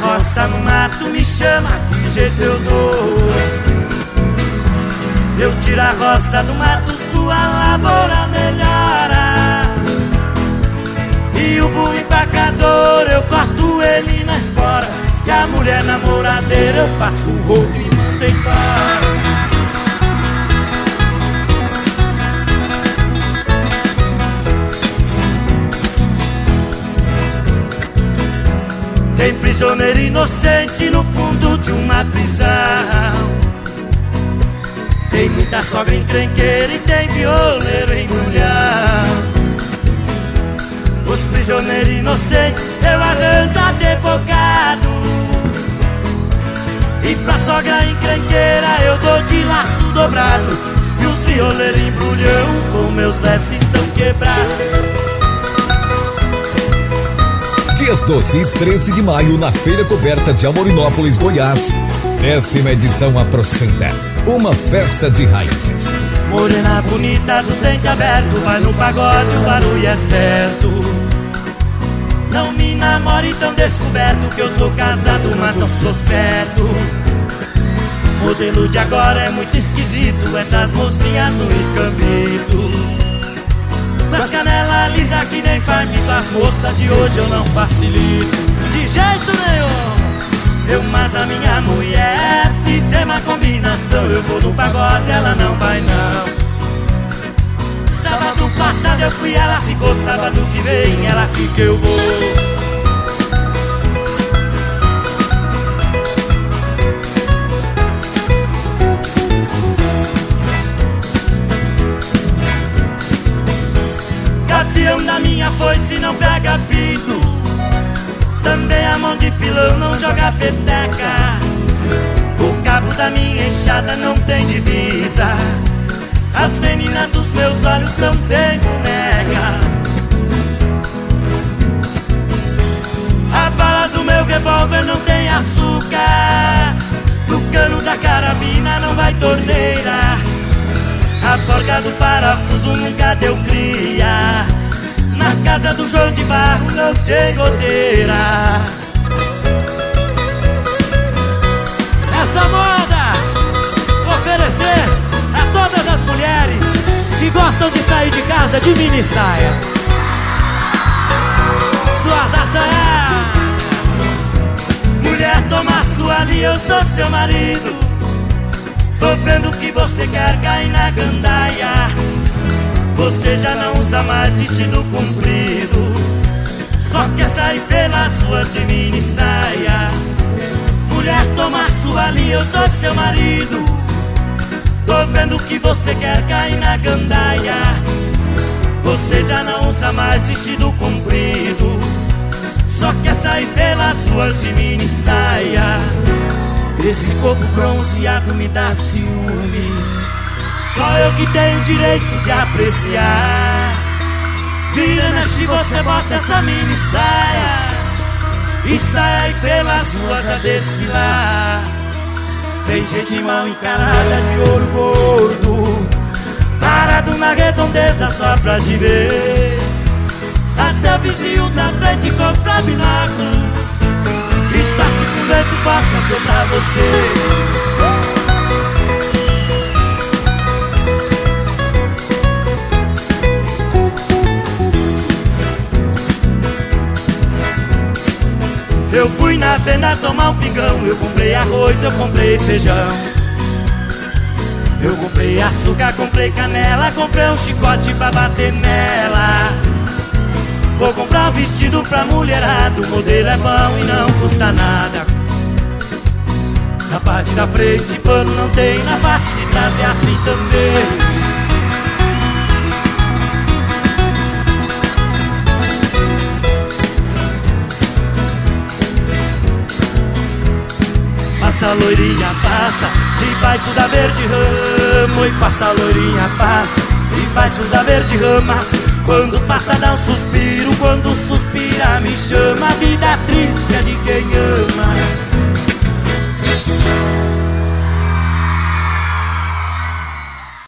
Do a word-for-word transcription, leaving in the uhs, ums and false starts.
roça no mato, me chama, que jeito eu dou. Eu tiro a roça do mato, sua lavoura melhora. E o boi empacador, eu corto ele na espora. E a mulher namoradeira, eu passo o rodo e mando embora. Tem prisioneiro inocente no fundo de uma prisão. Tem muita sogra encrenqueira e tem violeiro embrulhão. Os prisioneiros inocentes eu arranjo advogado. E pra sogra encrenqueira eu dou de laço dobrado. E os violeiros embrulhão com meus versos estão quebrados. Dias doze e treze de maio, na Feira Coberta de Amorinópolis, Goiás, décima edição aproxima. Uma festa de raízes. Morena bonita do dente aberto, vai no pagode, o barulho é certo. Não me namore tão descoberto, que eu sou casado, mas não sou certo. Modelo de agora é muito esquisito, essas mocinhas no escambito. Das canelas lisa que nem palmito, as moças de hoje eu não facilito. De jeito nenhum. Eu, mas a minha mulher, fizemos uma combinação. Eu vou no pagode, ela não vai não. Sábado passado eu fui, ela ficou. Sábado que vem, ela fica, eu vou. Gavião da minha foice não pega pito. Também a mão de pilão não joga peteca. O cabo da minha enxada não tem divisa. As meninas dos meus olhos não tem boneca. A bala do meu revólver não tem açúcar. No cano da carabina não vai torneira. A porca do parafuso nunca deu cria. Na casa do João de Barro não tem goteira. Essa moda vou oferecer a todas as mulheres que gostam de sair de casa de mini saia. Suas assanhadas. Mulher, toma sua ali, eu sou seu marido. Tô vendo que você quer cair na gandaia. Você já não usa mais vestido comprido, só quer sair pelas ruas de mini saia. Mulher, toma sua ali, eu sou seu marido. Tô vendo que você quer cair na gandaia. Você já não usa mais vestido comprido, só quer sair pelas ruas de mini saia. Esse corpo bronzeado me dá ciúme, só eu que tenho direito de apreciar. Vira, mexe, você bota essa mini saia e sai aí pelas ruas a desfilar. Tem gente mal encarada de ouro gordo, parado na redondeza só pra te ver. Até o vizinho da frente compra binóculo e torce com vento forte a soprar você. Eu fui na venda tomar um pingão. Eu comprei arroz, eu comprei feijão. Eu comprei açúcar, comprei canela. Comprei um chicote pra bater nela. Vou comprar um vestido pra mulherada. O modelo é bom e não custa nada. Na parte da frente pano não tem, na parte de trás é assim também. Passa a loirinha, passa, debaixo da verde rama. E passa a loirinha, passa, debaixo da verde rama. Quando passa dá um suspiro, quando suspira me chama. A vida é triste,